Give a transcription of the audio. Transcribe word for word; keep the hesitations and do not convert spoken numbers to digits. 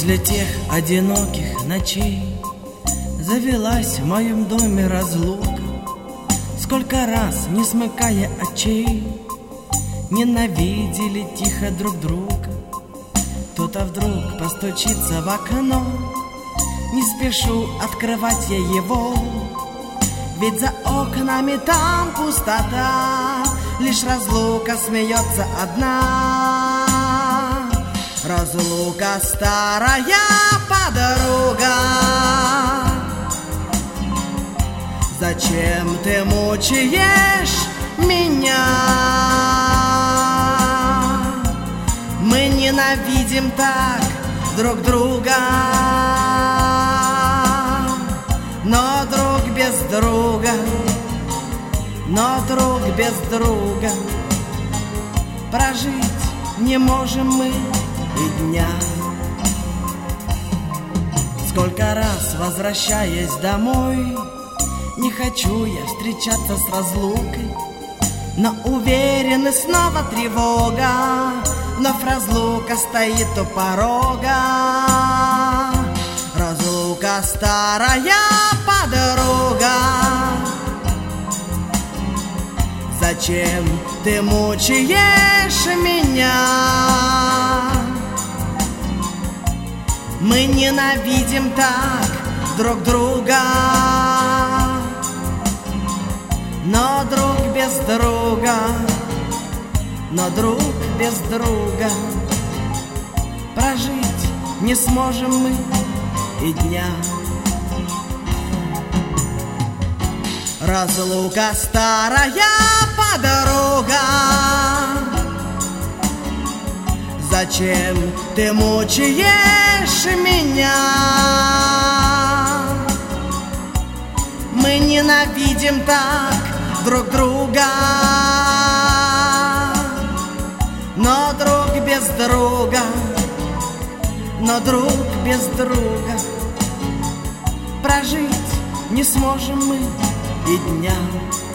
Возле тех одиноких ночей завелась в моем доме разлука. Сколько раз, не смыкая очей, ненавидели тихо друг друга. Кто-то вдруг постучится в окно, не спешу открывать я его, ведь за окнами там пустота, лишь разлука смеется одна. Разлука старая подруга, зачем ты мучаешь меня? Мы ненавидим так друг друга, но друг без друга, но друг без друга прожить не можем мы и дня. Сколько раз, возвращаясь домой, не хочу я встречаться с разлукой, но уверен, и снова тревога, вновь разлука стоит у порога. Разлука старая подруга, зачем ты мучаешь меня? Мы ненавидим так друг друга, но друг без друга, но друг без друга прожить не сможем мы и дня. Разлука старая подруга, зачем ты мучаешь меня? Мы ненавидим так друг друга, но друг без друга, но друг без друга прожить не сможем мы и дня.